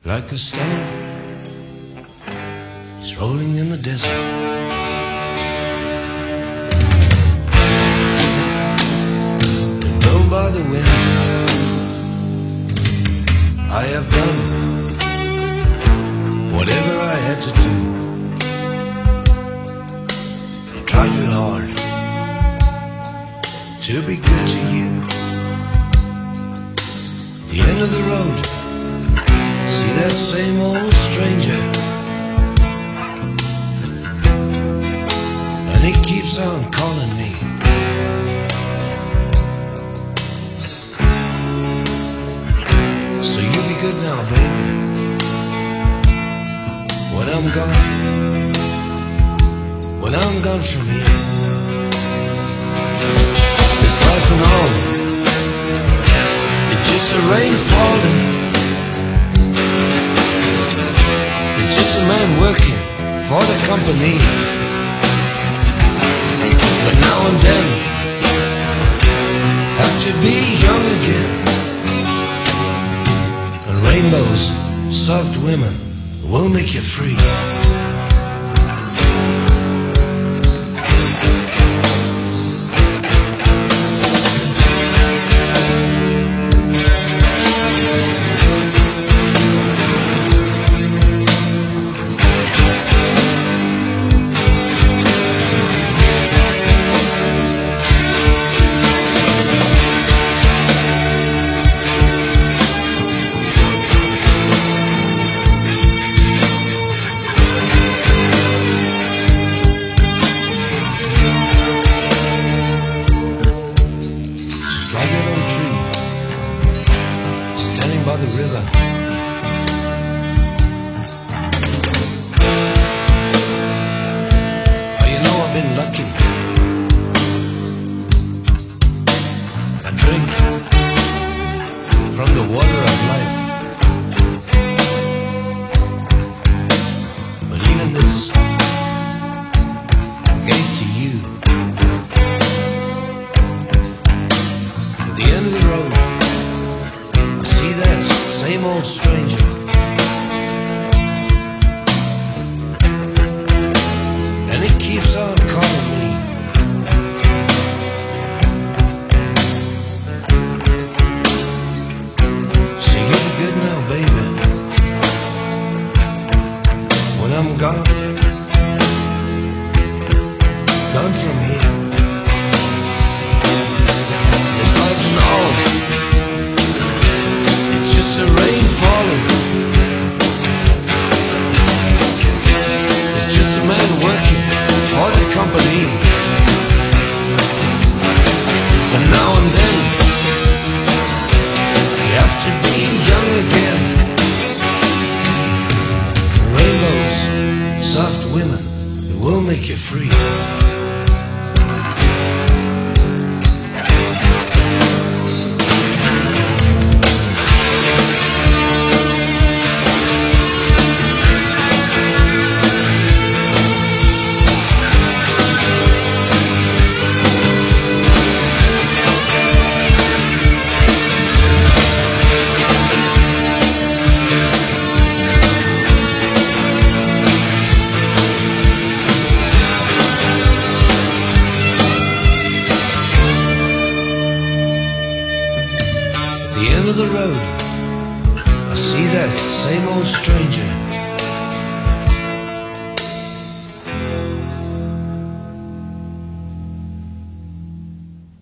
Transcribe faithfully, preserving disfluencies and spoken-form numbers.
like a stone. It's rolling in the desert. And blown by the wind, I have done whatever I had to do. I tried real hard to be good to you. At the end of the road, see that same old stranger, and he keeps on calling me. So you be good now, baby, when I'm gone, when I'm gone from here. This life and all, it's just a rain falling. It's just a man working for the company. But now and then, have to be young again. And rainbows, soft women, will make you free. By the river, oh, you know I've been lucky. I drink from the water of life, but even this I gave to you. At the end of the road, see that same old stranger, and he keeps on calling me. So you be good now, baby, when I'm gone, gone from here. This life and all, the rain falling. It's just a man working for the company. But now and then, you have to be young again. Rainbows, soft women, it will make you free. At the end of the road, I see that same old stranger,